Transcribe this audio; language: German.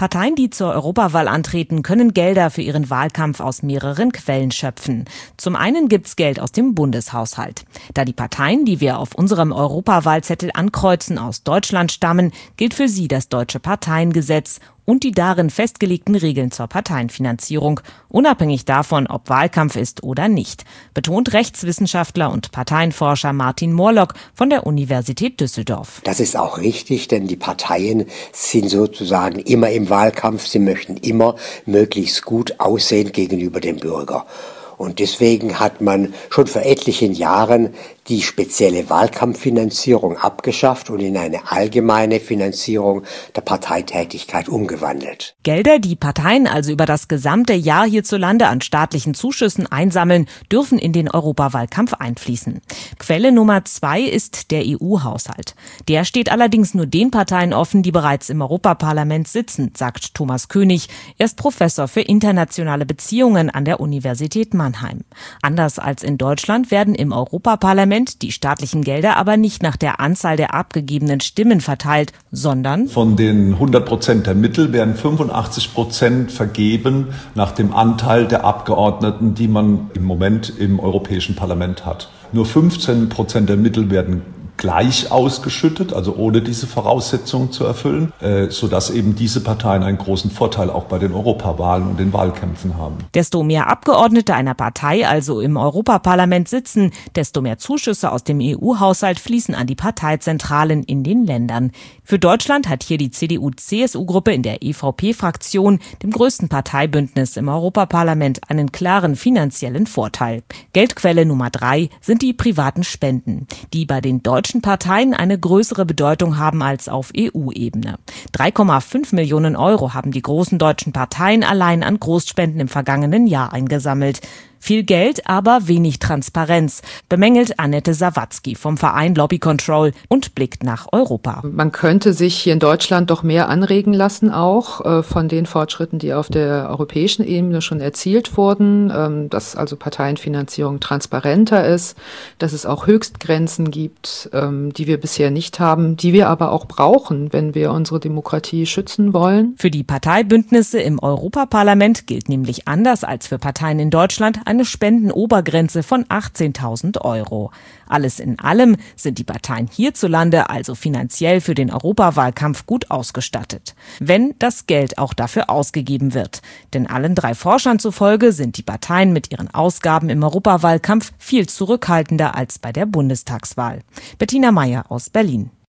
Parteien, die zur Europawahl antreten, können Gelder für ihren Wahlkampf aus mehreren Quellen schöpfen. Zum einen gibt's Geld aus dem Bundeshaushalt. Da die Parteien, die wir auf unserem Europawahlzettel ankreuzen, aus Deutschland stammen, gilt für sie das Deutsche Parteiengesetz und die darin festgelegten Regeln zur Parteienfinanzierung, unabhängig davon, ob Wahlkampf ist oder nicht, betont Rechtswissenschaftler und Parteienforscher Martin Morlock von der Universität Düsseldorf. Das ist auch richtig, denn die Parteien sind sozusagen immer im Wahlkampf. Sie möchten immer möglichst gut aussehen gegenüber dem Bürger. Und deswegen hat man schon vor etlichen Jahren die spezielle Wahlkampffinanzierung abgeschafft und in eine allgemeine Finanzierung der Parteitätigkeit umgewandelt. Gelder, die Parteien also über das gesamte Jahr hierzulande an staatlichen Zuschüssen einsammeln, dürfen in den Europawahlkampf einfließen. Quelle Nummer 2 ist der EU-Haushalt. Der steht allerdings nur den Parteien offen, die bereits im Europaparlament sitzen, sagt Thomas König. Er ist Professor für internationale Beziehungen an der Universität Mannheim. Anders als in Deutschland werden im Europaparlament die staatlichen Gelder aber nicht nach der Anzahl der abgegebenen Stimmen verteilt, sondern von den 100% der Mittel werden 85% vergeben nach dem Anteil der Abgeordneten, die man im Moment im Europäischen Parlament hat. Nur 15% der Mittel werden gleich ausgeschüttet, also ohne diese Voraussetzungen zu erfüllen, sodass eben diese Parteien einen großen Vorteil auch bei den Europawahlen und den Wahlkämpfen haben. Desto mehr Abgeordnete einer Partei also im Europaparlament sitzen, desto mehr Zuschüsse aus dem EU-Haushalt fließen an die Parteizentralen in den Ländern. Für Deutschland hat hier die CDU-CSU-Gruppe in der EVP-Fraktion, dem größten Parteibündnis im Europaparlament, einen klaren finanziellen Vorteil. Geldquelle Nummer 3 sind die privaten Spenden, die bei den deutschen Parteien eine größere Bedeutung haben als auf EU-Ebene. 3,5 Millionen Euro haben die großen deutschen Parteien allein an Großspenden im vergangenen Jahr eingesammelt. Viel Geld, aber wenig Transparenz, bemängelt Annette Sawatzki vom Verein Lobby Control und blickt nach Europa. Man könnte sich hier in Deutschland doch mehr anregen lassen, auch von den Fortschritten, die auf der europäischen Ebene schon erzielt wurden, dass also Parteienfinanzierung transparenter ist, dass es auch Höchstgrenzen gibt, die wir bisher nicht haben, die wir aber auch brauchen, wenn wir unsere Demokratie schützen wollen. Für die Parteibündnisse im Europaparlament gilt nämlich anders als für Parteien in Deutschland eine Spendenobergrenze von 18.000 Euro. Alles in allem sind die Parteien hierzulande also finanziell für den Europawahlkampf gut ausgestattet. Wenn das Geld auch dafür ausgegeben wird. Denn allen 3 Forschern zufolge sind die Parteien mit ihren Ausgaben im Europawahlkampf viel zurückhaltender als bei der Bundestagswahl. Bettina Meyer aus Berlin.